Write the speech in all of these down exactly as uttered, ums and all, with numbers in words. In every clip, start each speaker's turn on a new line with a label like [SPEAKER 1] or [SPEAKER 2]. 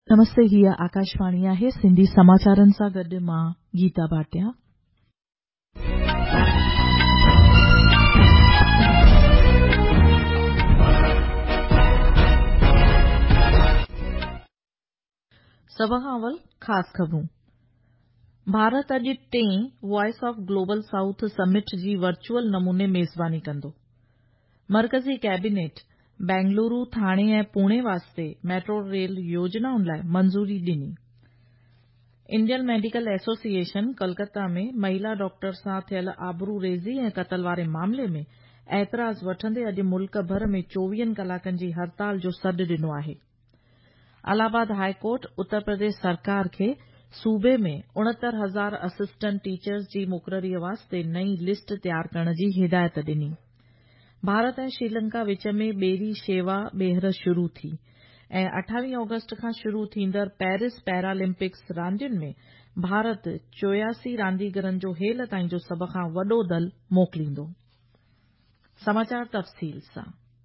[SPEAKER 1] नमस्ते, हीअ आकाशवाणी आहे। सिंधी समाचारनि सां गॾु मां गीता भाटिया। सभ खां अवल ख़ासि ख़बरूं। भारत अॼु टें voice of global south summit जी वर्चुअल नमूने मेज़बानी कंदो। मरकज़ी कैबिनेट बेंगलुरु, थाणे ऐं पुणे वास्ते मेट्रो रेल योजनाउनि लाइ मंज़ूरी ॾिनी। इंडियन मेडिकल एसोसिएशन कलकत्ता में महिला डॉक्टर सां थियल आबरू रेज़ी ऐं क़त्ल वारे मामले में ऐतराज़ वठंदे अॼु मुल्क भर में चोवीह कलाकनि जी हड़ताल जो सॾु ॾिनो आहे। इलाहाबाद हाईकोर्ट उत्तर प्रदेश सरकार खे सूबे में उणहतरि हज़ार असिस्टेंट टीचर्स जी मुक़ररीअ वास्ते नई लिस्ट तयार करण जी हिदायत ॾिनी। भारत ऐं श्रीलंका विच में ॿेड़ी शेवा ॿेहर शुरू थी ऐं अठावीह ऑगस्ट खां शुरू थींदड़ पेरिस पैरालिम्पिक्स रांदियुनि में भारत चोयासी रांदीगरनि जो हेल ताईं जो सभ खां वॾो दल मोकिलींदो। समाचार तफ़सील सां।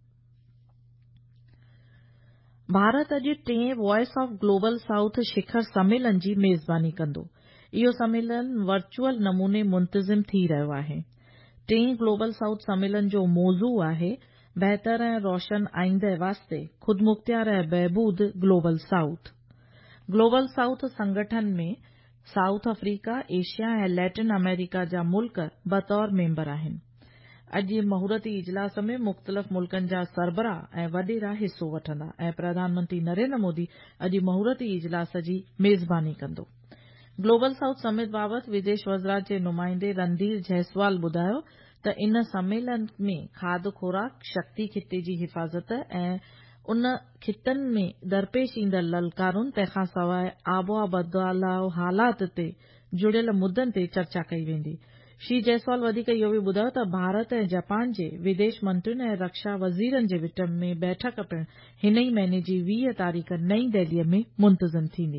[SPEAKER 1] भारत अॼु टें वॉइस ऑफ ग्लोबल साउथ शिखर सम्मेलन जी मेज़बानी कंदो। इहो सम्मेलन वर्चुअल नमूने मुंतज़िम थी रहियो आहे। टें ग्लोबल साउथ सम्मेलन जो मौज़ू आहे बहितर ऐं रोशन आईंदह वास्ते खुदमुख्तियार ऐं बहबूद ग्लोबल साउथ। ग्लोबल साउथ संगठन में साउथ अफ्रीका, एशिया ऐं लैटिन अमेरिका जा मुल्क बतौर मेंबर आहिनि। अॼु महूरती इजलास में मुख़्तलिफ़ मुल्कनि जा सरबराह ऐं वडेरा हिस्सो वठंदा ऐं प्रधानमंत्री नरेंद्र मोदी अॼु महूरती इजलास जी मेज़बानी कंदो। ग्लोबल साउथ समिट बाबति विदेश वज़ारत जे नुमाइंदे रणधीर जायसवाल ॿुधायो त इन सम्मेलन में खाद्य खुराक, शक्ति खिते जी हिफ़ाज़त ऐं उन खितनि में दरपेश ईंदड़ ललकारुनि तंहिंखां सवाइ आबोहवा बदिलाव हालात ते जुड़ियल मुद्दनि ते चर्चा कई वेंदी। श्री जायसवाल वधीक इहो बि ॿुधायो त भारत ऐं जापान जे विदेश मंत्रियुनि ऐं रक्षा वज़ीरनि जे विच में बैठक पिणु हिन ई महीने जी वीह तारीख़ नईं दिल्लीअ में मुंतज़िम थींदी।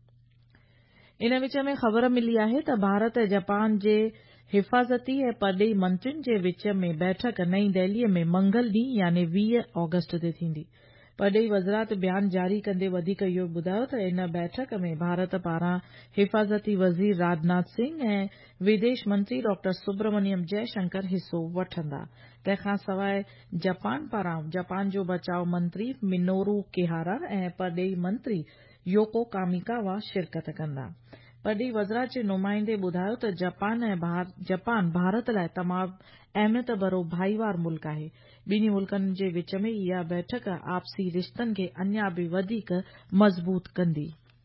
[SPEAKER 1] इन विच में ख़बर मिली आहे त भारत ऐं जापान जे हिफ़ाज़ती ऐं परॾेही मंत्रियुनि जे विच में बैठक नईं दिल्लीअ में मंगल ॾींहुं यानी वीह ऑगस्ट ते थींदी। परॾेही वज़ारत बयान जारी कंदे वधीक इहो ॿुधायो त इन बैठक में भारत पारां हिफ़ाज़ती वज़ीर राजनाथ सिंह ऐं विदेश मंत्री डॉक्टर सुब्रमण्यम जयशंकर हिस्सो वठंदा। तंहिंखां सवाइ जापान पारां जापान जो बचाव मंत्री मिनोरू केहारा ऐं परॾेही मंत्री योको कामिकावा शिरकत कंदा। परॾेही वज़ारत जे नुमाइंदे ॿुधायो त जापान ऐं भार, जापान भारत लाइ तमामु अहमियत भरो भाईवार मुल्क आहे। ॿिन्ही मुल्कनि जे विच में इहा बैठक आपसी रिश्तनि खे अञा बि वधीक मज़बूत कंदी।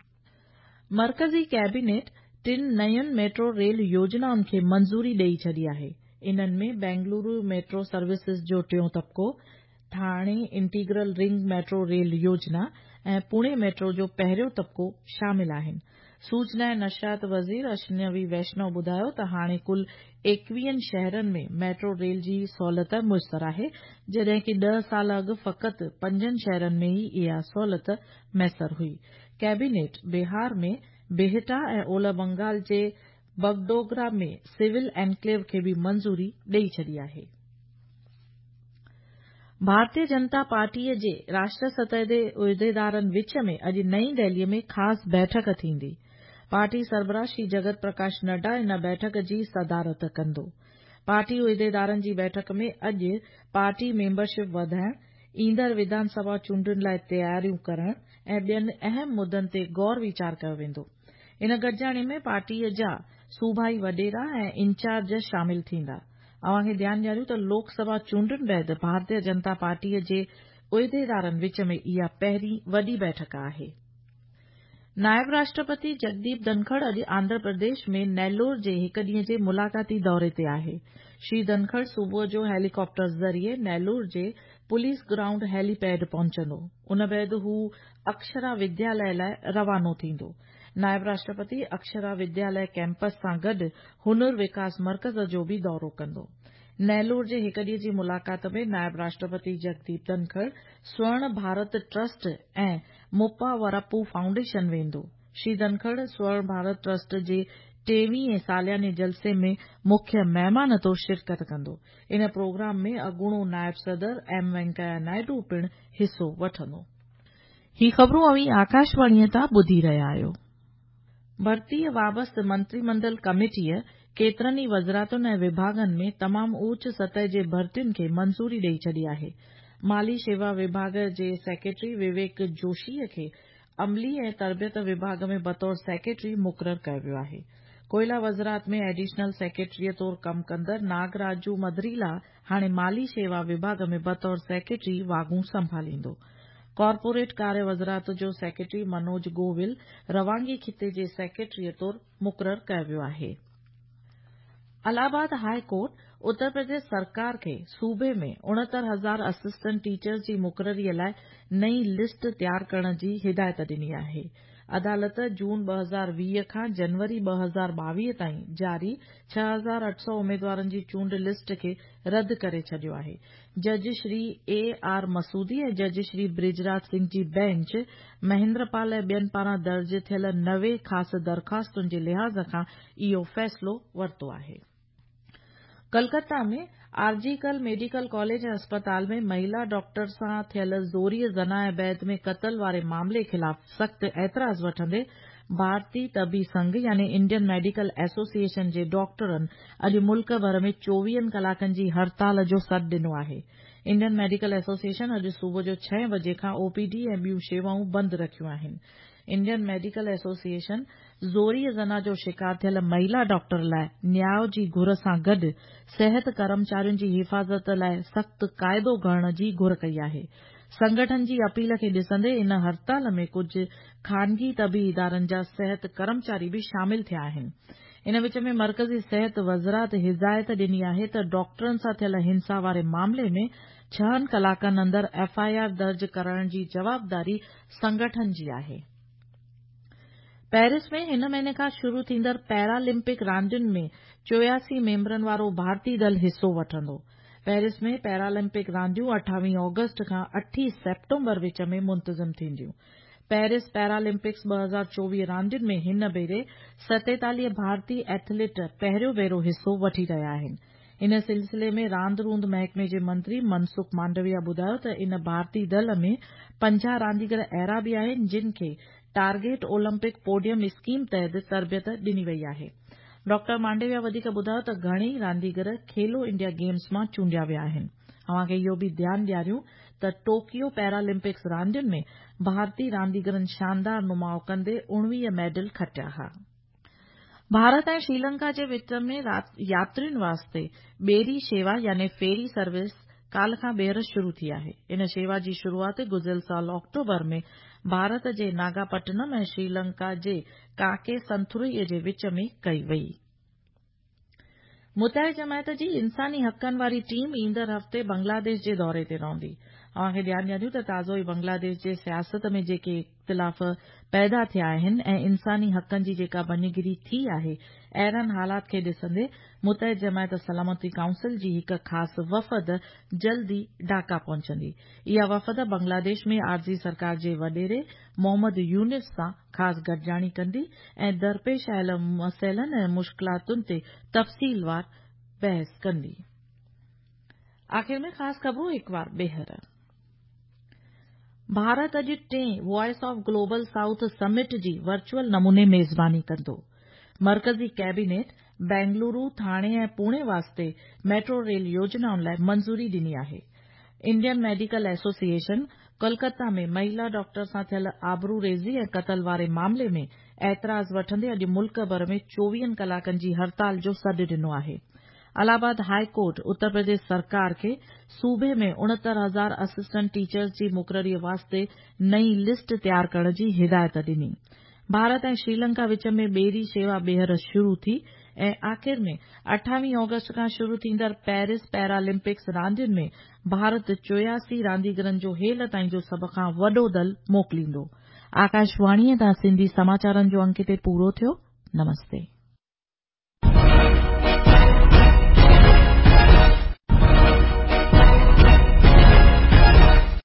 [SPEAKER 1] मरकज़ी कैबिनेट टिन नयुनि मेट्रो रेल योजनाउनि खे मंज़ूरी ॾेई छॾी आहे। इन्हनि में बेंगलुरु मेट्रो सर्विसिस जो टियों तबको, Thane integral ring metro rail योजना ऐं पुणे मेट्रो जो पहिरियों तबको शामिल आहिनि। सूचना ऐं नशियात वज़ीर अश्विनी वैष्णव ॿुधायो त हाणे कुल एकवीह शहरनि में मेट्रो रेल जी सहूलियत मुयसर आहे, जॾहिं कि ॾह साल अॻु फ़क़ति पंजनि शहरनि में ई इहा सहूलियत मैसर हुई। कैबिनेट बिहार में बेहटा ऐं ओलह बंगाल जे बगडोगरा में सिविल एनक्लेव खे बि मंज़ूरी ॾेई छॾी आहे। भारतीय जनता पार्टीअ जे राष्ट्र सतह ते उहिदेदारनि विच में अॼु नईं दिल्लीअ में ख़ासि बैठक थींदी। पार्टी सरबराह श्री जगत प्रकाश नड्डा इन बैठक जी सदारत कंदो। पार्टी उहिदेदारनि जी बैठक में अॼु पार्टी मेंबरशिप वधाइण, ईंदड़ विधानसभा चूंडुनि लाइ तयारियूं करण ऐं ॿियनि अहम मुद्दनि ते गौर वीचार कयो वेंदो। इन गॾिजाणी में पार्टीअ जा सूबाई वडेरा ऐं इंचार्ज शामिल थींदा। अव्हां खे ध्यानु ॾियारियूं त लोकसभा चूंडुनि बैदि भारतीय जनता पार्टीअ जे उहिदेदारनि विच में इहा पहिरीं वॾी बैठक आहे। नायब राष्ट्रपति जगदीप धनखड़ अॼु आंध्र प्रदेश में नेल्लोर जे हिक ॾींहं जे मुलाक़ाती दौरे ते आहे। श्री धनखड़ सुबुह जो हेलीकॉप्टर ज़रिए नेल्लोर जे पुलिस ग्राउंड हेलीपैड पहुचंदो। उन बैदि हू अक्षरा विद्यालय लाइ रवानो थींदो। नायब राष्ट्रपति अक्षरा विद्यालय कैंपस सां गॾु हुनुर विकास मर्कज़ जो बि दौरो कंदो। नेल्लोर जे हिक ॾींहं जी मुलाक़ात में नायब राष्ट्रपति जगदीप धनखड़ स्वर्ण भारत ट्रस्ट ऐं मुप्पावरपु फाउंडेशन वेंदो। श्री धनखड़ स्वर्ण भारत ट्रस्ट जे टेवीह सालियाने जलसे में मुख्य महिमान तौर शिरकत कंदो। इन प्रोग्राम में अॻूणो नायब सदर एम वेंकैया नायडू पिणु हिस्सो वठंदो। ही ख़बरूं अवी आकाशवाणीअ तां ॿुधी रहिया आहियो। भर्तीअ वाबस्त मंत्रिमंडल कमेटीअ केतिरनि ई वज़रातुनि ऐं विभागनि में तमामु ऊच सतह जे भर्तियुनि खे मंज़ूरी ॾेई छॾी आहे। माली शेवा विभाग जे सेक्रेटरी विवेक जोशीअ खे अमली ऐं तरबियत विभाग में बतौर सेक्रेटरी मुक़ररु कयो वियो आहे। कोयला वज़रात में एडिशनल सेक्रेटरीअ तौरु कमु कंदड़ नागराजू मदरीला हाणे माली शेवा विभाग में बतौर सेक्रेटरी वागूं संभालींदो। कॉर्पोरेट कार्य वज़रात जो सेक्रेटरी मनोज गोविल रवांगी खिते जे सेक्रेटरीअ तौरु मुक़ररु कयो वियो आहे। इलाहाबाद हाई कोर्ट उत्तर प्रदेश सरकार खे सूबे में उणहतरि हज़ार असिस्टेंट टीचर्स जी मुक़ररीअ लाइ नई लिस्ट तयार करण जी हिदायत ॾिनी आहे। अदालत जून ॿ हज़ार वीह खां जनवरी ॿ हज़ार ॿावीह ताईं जारी छह हज़ार अठ सौ उम्मीदवारनि जी चूंड लिस्ट खे रद्द करे छॾियो आहे। जज श्री ए आर मसूदी ऐं जज श्री ब्रिजराज सिंह जी बेंच महेंद्रपाल ऐं ॿियनि पारां दर्ज थियल नवे ख़ासि दरख़्वास्तुनि जे लिहाज़ खां इहो फ़ैसिलो वरितो आहे। कलकत्ता में आरजीकल मेडिकल कॉलेज ऐं अस्पताल में महिला डॉक्टर सां थियल ज़ोरीअ ज़ना ऐं बैदि में क़त्ल वारे मामले ख़िलाफ़ सख़्त ऐतराज़ वठंदे भारतीय तबी संघ यानी इंडियन मेडिकल एसोसिएशन जे डॉक्टरनि अॼु मुल्क भर में चोवीह कलाकनि जी हड़ताल जो सॾु ॾिनो आहे। इंडियन मेडिकल एसोसिएशन अॼु सुबुह जो छह बजे खां ओपीडी ऐं ॿियूं शेवाऊं बंदि रखियूं आहिनि। इंडियन मेडिकल एसोसिएशन ज़ोरीअ ज़ना जो शिकार थियल महिला डॉक्टर लाइ न्याय जी घुर सां गॾु सिहत कर्मचारियुनि जी हिफ़ाज़त लाइ सख़्त क़ाइदो करण जी घुर कई आहे। संगठन जी अपील खे ॾिसंदे इन हड़ताल में कुझु ख़ानगी तबी इदारनि जा सिहत कर्मचारी बि शामिल थिया आहिनि। इन विच में मर्कज़ी सिहत वज़रात हिदायत ॾिनी आहे त डॉक्टरनि सां थियल हिंसा वारे मामले में छहनि कलाकनि अंदरि एफआईआर दर्ज करण जी जवाबदारी संगठन जी आहे। पेरिस में हिन महीने खां शुरू थींदड़ पैरालिम्पिक रांदियुनि में चोयासी मेंबरनि वारो भारतीय दल हिस्सो वठंदो। पेरिस में पैरालिम्पिक रांदियूं अठावीह ऑगस्ट खां अठी सेप्टेम्बर विच में मुंतज़िम थींदियूं। पेरिस पैरालिम्पिक्स ॿ हज़ार चोवीह रांदियुनि में हिन भेरे सतेतालीह भारतीय एथलीट पहिरियों भेरो हिस्सो वठी रहिया आहिनि। इन सिलसिले में रांदि रूंद महकमे जे मंत्री मनसुख मांडविया ॿुधायो त इन भारतीय दल में पंजाह रांदीगर अहिड़ा बि आहिनि जिन खे टारगेट ओलंपिक पोडियम स्कीम तहत तरबियत ॾिनी वई आहे। डॉक्टर मांडविया वधीक ॿुधायो त घणेई रांदीगर खेलो इंडिया गेम्स मां चूंडिया विया आहिनि। अव्हां खे इहो बि ध्यानु ॾियारियूं त टोकियो पैरालिम्पिक्स रांदियुनि में भारतीय रांदीगरनि शानदार नुमाउ कंदे उणिवीह मेडल खटिया हुआ। भारत ऐं श्रीलंका जे विच में यात्रियुनि वास्ते ॿेड़ी शेवा यानी फेरी सर्विस काल्ह खां ॿीहर शुरू थी आहे। इन शेवा जी शुरूआति गुज़िरियल साल अक्टूबर में भारत जे नागापट्टनम ऐं श्रीलंका जे काके संथुरईअ जे विच में कई वई। मुतहिद जमायत जी इंसानी हक़नि वारी टीम ईंदड़ हफ़्ते बांग्लादेश जे दौरे ते रहंदी। अव्हां खे ध्यानु ॾियारियूं त ताज़ो ई बांग्लादेश जे सियासत में जेके इख़्तिलाफ़ पैदा थिया आहिनि ऐं इंसानी हक़नि जी जेका बनीगिरी थी आहे, अहिड़नि हालात खे ॾिसंदे मुतहिद जमायत सलामती काउंसिल जी हिक ख़ासि वफ़द जल्दी ढाका पहुचंदी। इहा वफ़द बांग्लादेश में आरज़ी सरकार जे वॾेरे मोहम्मद यूनिस सां ख़ासि गॾिजाणी कंदी ऐं दरपेश आयल मसइलनि ऐं मुश्किलातुनि ते तफ़सीलवार बहस कंदी। आख़िर में ख़ासि ख़बरूं हिकु बार ॿीहर। भारत अॼु टें voice of global south summit जी वर्चुअल नमूने मेज़बानी कंदो। मरकज़ी कैबिनेट बेंगलुरु, थाणे ऐं पुणे वास्ते मेट्रो रेल योजनाउनि लाइ मंज़ूरी ॾिनी आहे। इंडियन मेडिकल एसोसिएशन कोलकाता में महिला डॉक्टर सां थियल आबरूरेज़ी ऐं क़त्ल वारे मामले में ऐतराज़ वठंदे अॼु मुल्क भर में चोवीह कलाकनि जी हड़ताल जो सॾु ॾिनो आहे। इलाहाबाद हाई कोर्ट उत्तर प्रदेश सरकार खे सूबे में उणहतरि हज़ार असिस्टेंट टीचर्स जी मुक़ररीअ वास्ते नई लिस्ट तयार करण जी हिदायत ॾिनी। भारत ऐं श्रीलंका विच में ॿेड़ी शेवा ॿीहर शुरू थी ऐं आख़िर में अठावीह ऑगस्ट खां शुरू थींदड़ पेरिस पैरालिम्पिक्स रांदियुनि में भारत चोयासी रांदीगरनि जो हेल ताईं जो सभ खां वॾो दल मोकिलींदो। आकाशवाणीअ तां सिंधी समाचारनि जो अंक ते पूरो थियो। नमस्ते।